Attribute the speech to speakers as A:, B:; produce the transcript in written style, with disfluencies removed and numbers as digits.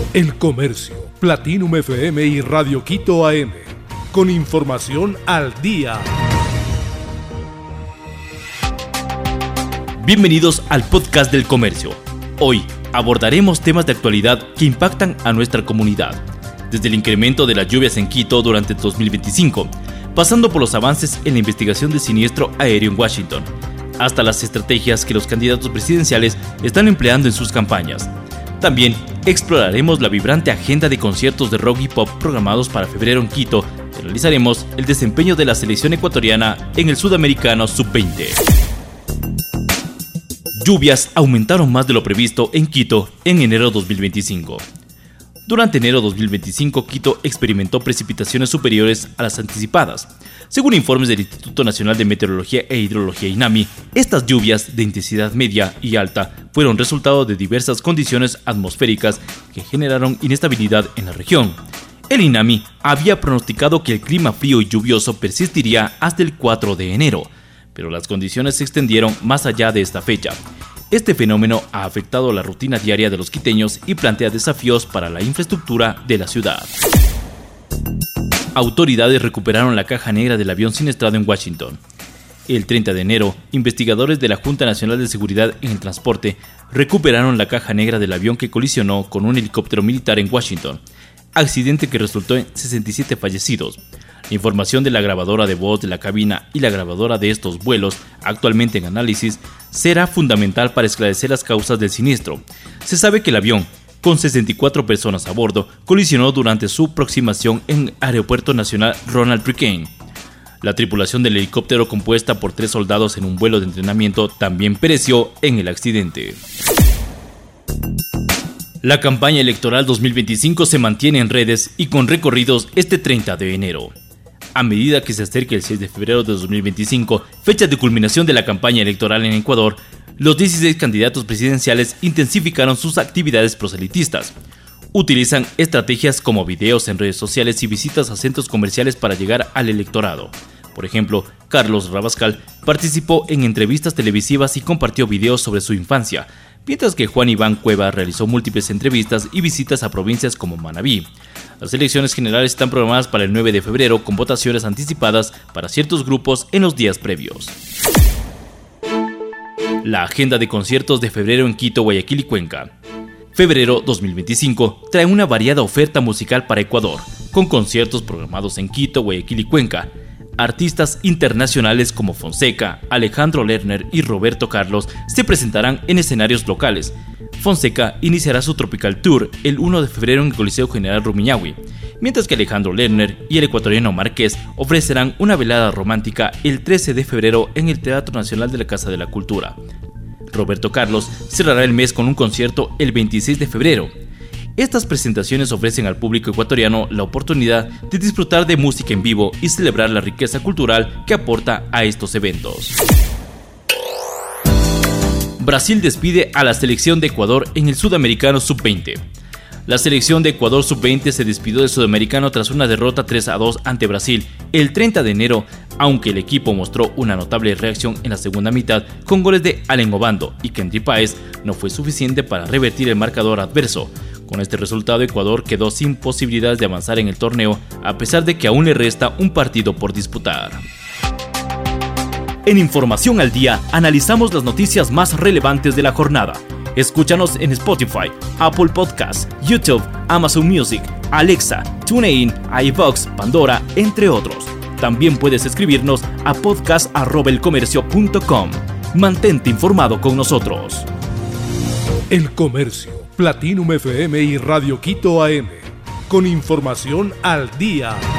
A: El Comercio, Platinum FM y Radio Quito AM. Con información al día.
B: Bienvenidos al podcast del Comercio. Hoy abordaremos temas de actualidad que impactan a nuestra comunidad. Desde el incremento de las lluvias en Quito durante 2025, pasando por los avances en la investigación del siniestro aéreo en Washington, hasta las estrategias que los candidatos presidenciales están empleando en sus campañas. También exploraremos la vibrante agenda de conciertos de rock y pop programados para febrero en Quito y analizaremos el desempeño de la selección ecuatoriana en el Sudamericano Sub-20. Lluvias aumentaron más de lo previsto en Quito en enero 2025. Durante enero 2025, Quito experimentó precipitaciones superiores a las anticipadas. Según informes del Instituto Nacional de Meteorología e Hidrología INAMI, estas lluvias de intensidad media y alta fueron resultado de diversas condiciones atmosféricas que generaron inestabilidad en la región. El INAMI había pronosticado que el clima frío y lluvioso persistiría hasta el 4 de enero, pero las condiciones se extendieron más allá de esta fecha. Este fenómeno ha afectado la rutina diaria de los quiteños y plantea desafíos para la infraestructura de la ciudad. Autoridades recuperaron la caja negra del avión siniestrado en Washington. El 30 de enero, investigadores de la Junta Nacional de Seguridad en el Transporte recuperaron la caja negra del avión que colisionó con un helicóptero militar en Washington, accidente que resultó en 67 fallecidos. La información de la grabadora de voz de la cabina y la grabadora de estos vuelos, actualmente en análisis, será fundamental para esclarecer las causas del siniestro. Se sabe que el avión, con 64 personas a bordo, colisionó durante su aproximación en el Aeropuerto Nacional Ronald Reagan. La tripulación del helicóptero, compuesta por 3 soldados en un vuelo de entrenamiento, también pereció en el accidente. La campaña electoral 2025 se mantiene en redes y con recorridos este 30 de enero. A medida que se acerca el 6 de febrero de 2025, fecha de culminación de la campaña electoral en Ecuador, los 16 candidatos presidenciales intensificaron sus actividades proselitistas. Utilizan estrategias como videos en redes sociales y visitas a centros comerciales para llegar al electorado. Por ejemplo, Carlos Rabascal participó en entrevistas televisivas y compartió videos sobre su infancia, mientras que Juan Iván Cueva realizó múltiples entrevistas y visitas a provincias como Manabí. Las elecciones generales están programadas para el 9 de febrero con votaciones anticipadas para ciertos grupos en los días previos. La agenda de conciertos de febrero en Quito, Guayaquil y Cuenca. Febrero 2025 trae una variada oferta musical para Ecuador, con conciertos programados en Quito, Guayaquil y Cuenca. Artistas internacionales como Fonseca, Alejandro Lerner y Roberto Carlos se presentarán en escenarios locales. Fonseca iniciará su Tropical Tour el 1 de febrero en el Coliseo General Rumiñahui, mientras que Alejandro Lerner y el ecuatoriano Márquez ofrecerán una velada romántica el 13 de febrero en el Teatro Nacional de la Casa de la Cultura. Roberto Carlos cerrará el mes con un concierto el 26 de febrero. Estas presentaciones ofrecen al público ecuatoriano la oportunidad de disfrutar de música en vivo y celebrar la riqueza cultural que aporta a estos eventos. Brasil despide a la selección de Ecuador en el Sudamericano Sub-20. La selección de Ecuador Sub-20 se despidió del Sudamericano tras una derrota 3-2 ante Brasil el 30 de enero, aunque el equipo mostró una notable reacción en la segunda mitad con goles de Allen Obando y Kendry Páez, no fue suficiente para revertir el marcador adverso. Con este resultado, Ecuador quedó sin posibilidades de avanzar en el torneo, a pesar de que aún le resta un partido por disputar. En Información al Día, analizamos las noticias más relevantes de la jornada. Escúchanos en Spotify, Apple Podcasts, YouTube, Amazon Music, Alexa, TuneIn, iVoox, Pandora, entre otros. También puedes escribirnos a podcast@elcomercio.com. Mantente informado con nosotros.
A: El Comercio, Platinum FM y Radio Quito AM. Con información al día.